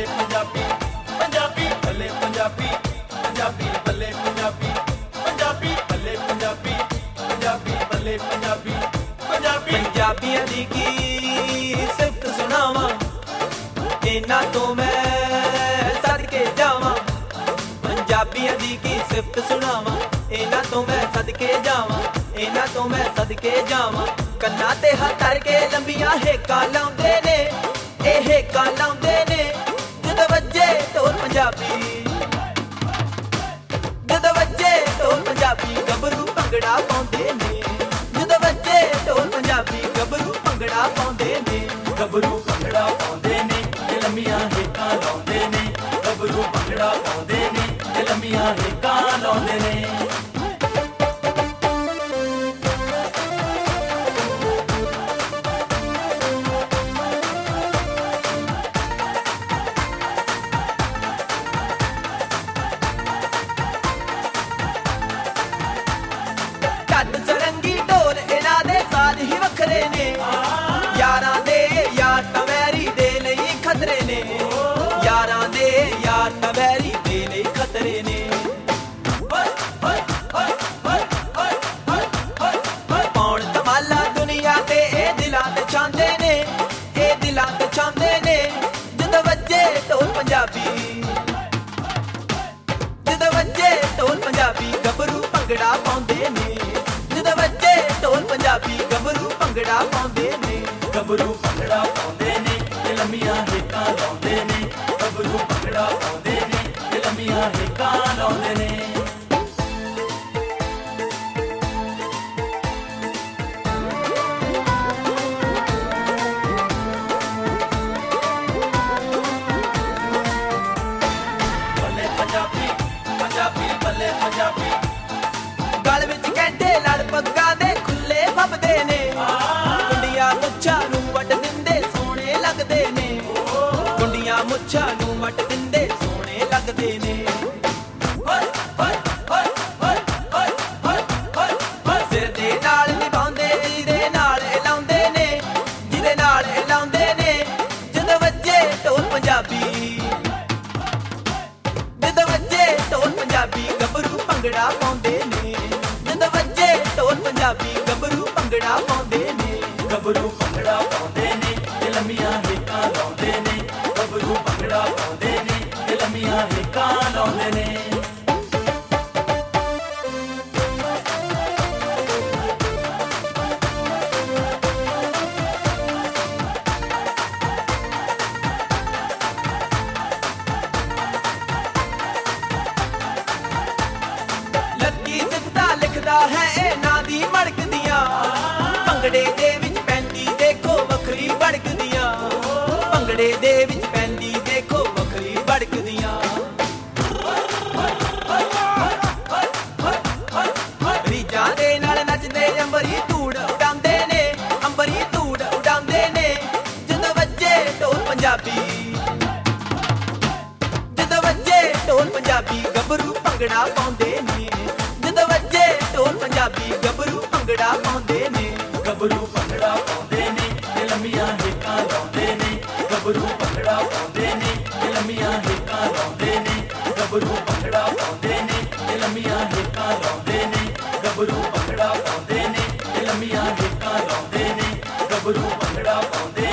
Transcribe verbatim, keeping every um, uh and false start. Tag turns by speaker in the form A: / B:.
A: ਬੱਲੇ ਪੰਜਾਬੀ ਪੰਜਾਬੀ ਬੱਲੇ ਪੰਜਾਬੀ ਪੰਜਾਬੀ ਬੱਲੇ ਪੰਜਾਬੀ ਪੰਜਾਬੀ ਬੱਲੇ ਪੰਜਾਬੀ ਪੰਜਾਬੀ ਬੱਲੇ ਪੰਜਾਬੀ ਪੰਜਾਬੀ
B: ਪੰਜਾਬੀਆਂ ਦੀ ਕੀ ਸਿਫਤ ਸੁਣਾਵਾਂ ਇਹਨਾਂ ਤੋਂ ਮੈਂ ਸਦਕੇ ਜਾਵਾਂ ਪੰਜਾਬੀਆਂ ਦੀ ਕੀ ਸਿਫਤ ਸੁਣਾਵਾਂ ਇਹਨਾਂ ਤੋਂ ਮੈਂ ਸਦਕੇ ਜਾਵਾਂ ਇਹਨਾਂ ਤੋਂ ਮੈਂ ਸਦਕੇ ਜਾਵਾਂ ਕੰਨਾਂ ਤੇ ਹੱਥ ਧਰ ਕੇ ਲੰਬੀਆਂ ਹੇਕਾਂ ਲਾਉਂਦੇ ਨੇ ਇਹ ਹੇਕਾਂ ਲਾਉਂਦੇ ਨੇ ਜਦੋਂ ਵੱਜੇ ਢੋਲ ਪੰਜਾਬੀ ਜਦੋਂ ਵੱਜੇ ਢੋਲ ਪੰਜਾਬੀ ਗੱਭਰੂ ਭੰਗੜਾ ਪਾਉਂਦੇ ਨੇ ਜਦੋਂ ਵੱਜੇ ਢੋਲ ਪੰਜਾਬੀ ਗੱਭਰੂ ਭੰਗੜਾ ਪਾਉਂਦੇ ਨੇ
A: ਗੱਭਰੂ ਭੰਗੜਾ ਪਾਉਂਦੇ ਨੇ ਤੇ ਲੰਮੀਆਂ ਹੇਕਾਂ ਲਾਉਂਦੇ ਨੇ ਗੱਭਰੂ ਭੰਗੜਾ ਪਾਉਂਦੇ ਨੇ ਤੇ ਲੰਮੀਆਂ ਹੇਕਾਂ ਲਾਉਂਦੇ ਨੇ
B: ਸਰੰਗੀ ਢੋਲ ਇਹਨਾਂ ਦੇ ਸਾਜ਼ ਹੀ ਵੱਖਰੇ ਨੇ ਯਾਰਾਂ ਦੇ ਯਾਰ ਤਾਂ ਵੈਰੀ ਦੇ ਲਈ ਖਤਰੇ ਨੇ ਯਾਰਾਂ ਦੇ ਯਾਰ ਤਾਂ ਵੈਰੀ ਦੇ ਲਈ ਖਤਰੇ ਨੇ ਪਾਉਣ ਧਮਾਲਾ ਦੁਨੀਆ ਤੇ ਇਹ ਦਿਲਾਂ ਤੇ ਛਾਂਦੇ ਨੇ ਇਹ ਦਿਲਾਂ ਤੇ ਛਾਂਦੇ ਨੇ ਜਦੋਂ ਵੱਜੇ ਢੋਲ ਪੰਜਾਬੀ ਜਦੋਂ ਵੱਜੇ ਢੋਲ ਪੰਜਾਬੀ ਗੱਭਰੂ ਭੰਗੜਾ ਪਾਉਂਦੇ ਨੇ ਜਦੋਂ ਵੱਜੇ ਢੋਲ ਪੰਜਾਬੀ ਗੱਭਰੂ ਭੰਗੜਾ ਪਾਉਂਦੇ ਨੇ
A: ਗੱਭਰੂ ਭੰਗੜਾ ਪਾਉਂਦੇ ਨੇ ਤੇ ਲੰਮੀਆਂ ਹੇਕਾਂ ਲਾਉਂਦੇ ਨੇ ਗੱਭਰੂ ਭੰਗੜਾ ਪਾਉਂਦੇ ਨੇ ਤੇ ਲੰਮੀਆਂ ਹੇਕਾਂ ਲਾਉਂਦੇ ਨੇ ਬੱਲੇ ਪੰਜਾਬੀ ਪੰਜਾਬੀ ਬੱਲੇ ਪੰਜਾਬੀ
B: ਗਲ ਵਿੱਚ ਕੈਂਡੇ ਲੜ ਪੱਗਾਂ ਦੇ ਖੁੱਲੇ ਫੱਬਦੇ ਨੇ ਕੁੰਡੀਆਂ ਮੁੱਛਾਂ ਨੂੰ ਵੱਟ ਦਿੰਦੇ ਸੋਹਣੇ ਲੱਗਦੇ ਨੇ ਕੁੰਡੀਆਂ ਮੁੱਛਾਂ ਨੂੰ ਵੱਟ ਦਿੰਦੇ ਸੋਹਣੇ ਲੱਗਦੇ ਨੇ ਸਿਰ ਦੇ ਨਾਲ ਨਿਭਾਉਂਦੇ ਜਿਹਦੇ ਨਾਲ ਲਾਉਂਦੇ ਨੇ ਜਿਹਦੇ ਨਾਲ ਲਾਉਂਦੇ ਨੇ ਜਦੋਂ ਵੱਜੇ ਢੋਲ ਪੰਜਾਬੀ ਜਦੋਂ ਵੱਜੇ ਢੋਲ ਪੰਜਾਬੀ ਗੱਭਰੂ ਭੰਗੜਾ ਪਾਉਂਦੇ ਨੇ ਜਦੋਂ ਵੱਜੇ ਢੋਲ ਪੰਜਾਬੀ ਗੱਭਰੂ ਭੰਗੜਾ ਪਾਉਂਦੇ ਨੇ
A: ਗੱਭਰੂ ਭੰਗੜਾ ਪਾਉਂਦੇ ਨੇ ਤੇ ਲੰਮੀਆਂ ਹੇਕਾਂ ਲਾਉਂਦੇ ਨੇ ਗੱਭਰੂ ਭੰਗੜਾ ਪਾਉਂਦੇ ਨੇ ਤੇ ਲੰਮੀਆਂ ਹੇਕਾਂ ਲਾਉਂਦੇ ਨੇ
B: ਲੱਕੀ ਸਿਫਤਾਂ ਲਿਖਦਾ ਹੈ ਇਹਨਾਂ ਦੀ ਮੜਕਦੀਆਂ ਭੰਗੜੇ ਦੇ ਵਿੱਚ ਪੈਂਦੀ ਦੇਖੋ ਵੱਖਰੀ ਭੜਕਦੀਆਂ ਭੰਗੜੇ ਦੇ ਵਿੱਚ ਪੈਂਦੀ ਦੇਖੋ ਵੱਖਰੀ ਭੜਕਦੀਆਂ ਰੀਜਾਂ ਦੇ ਨਾਲ ਨੱਚਦੇ ਅੰਬਰੀ ਧੂੜ ਉਡਾਉਂਦੇ ਨੇ ਅੰਬਰੀ ਧੂੜ ਉਡਾਉਂਦੇ ਨੇ ਜਦੋਂ ਵੱਜੇ ਢੋਲ ਪੰਜਾਬੀ ਜਦੋਂ ਵੱਜੇ ਢੋਲ ਪੰਜਾਬੀ ਗੱਭਰੂ ਭੰਗੜਾ ਪਾਉਂਦੇ ਨੇ ਜਦੋਂ ਵੱਜੇ ਢੋਲ ਪੰਜਾਬੀ ਗੱਭਰੂ ਭੰਗੜਾ ਪਾਉਂਦੇ ਨੇ
A: ਗੱਭਰੂ ਭੰਗੜਾ ਪਾਉਂਦੇ ਨੇ ਤੇ ਲੰਮੀਆਂ ਹੇਕਾਂ ਲਾਉਂਦੇ ਨੇ ਗੱਭਰੂ ਭੰਗੜਾ ਪਾਉਂਦੇ ਨੇ ਤੇ ਲੰਮੀਆਂ ਹੇਕਾਂ ਲਾਉਂਦੇ ਨੇ ਗੱਭਰੂ ਭੰਗੜਾ ਪਾਉਂਦੇ ਨੇ ਤੇ ਲੰਮੀਆਂ ਹੇਕਾਂ ਲਾਉਂਦੇ ਨੇ ਗੱਭਰੂ ਭੰਗੜਾ ਪਾਉਂਦੇ ਨੇ ਤੇ ਲੰਮੀਆਂ ਹੇਕਾਂ ਲਾਉਂਦੇ ਨੇ ਗੱਭਰੂ ਭੰਗੜਾ ਪਾਉਂਦੇ